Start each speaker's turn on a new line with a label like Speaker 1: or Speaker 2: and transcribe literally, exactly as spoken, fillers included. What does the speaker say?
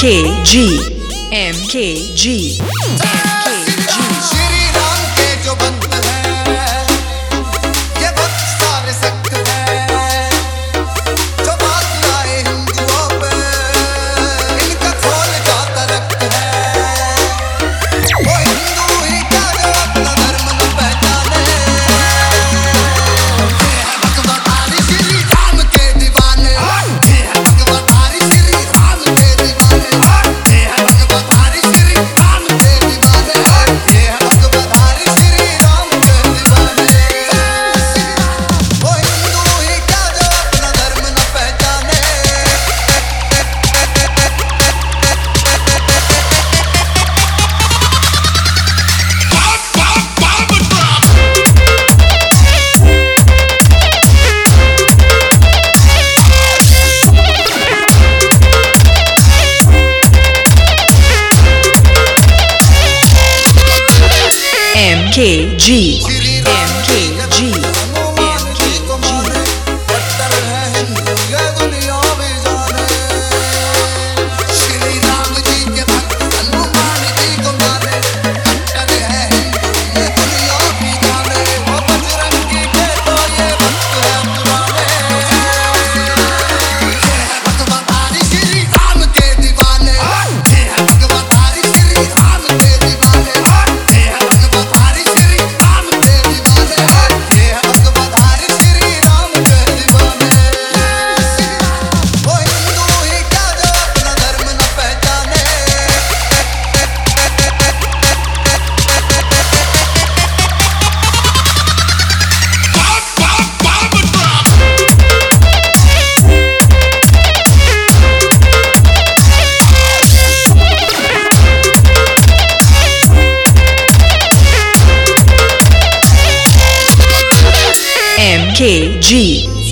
Speaker 1: K G M K G
Speaker 2: Shri Ram के जो भक्त हैं, ये भक्त सारे सख्त हैं, जो बात लाए हिंदुओं पे, इनका खोल जाता रक्त है। वो हिंदू ही क्या जो अपना धर्म न पहचाने, ये है भगवतारी श्री राम के दीवाने, ये है भगवतारी श्री राम के दीवाने, ये है भगवतारी श्री राम के दीवाने, ये है भगवतारी श्री राम के दीवाने। वो हिंदू ही क्या जो अपना धर्म न पहचाने।
Speaker 1: M K G
Speaker 2: Shri
Speaker 1: M
Speaker 2: Ram
Speaker 1: K G
Speaker 2: Hanuman ji को माने, कट्टर है हिंदू ये दुनिया भी जाने। श्री राम जी के भक्त हनुमान जी को माने, कट्टर है हिंदू ये दुनिया भी जाने। वो बजरंगी के तो ये भक्त है पुराने, ये है भगवतारी श्री राम के दीवाने, ये है भगवतारी श्री राम के दीवाने, ये है भगवतारी श्री राम के दीवाने, ये है भगवतारी श्री राम के दीवाने। वो हिंदू ही क्या जो अपना धर्म न पहचाने।
Speaker 1: M K G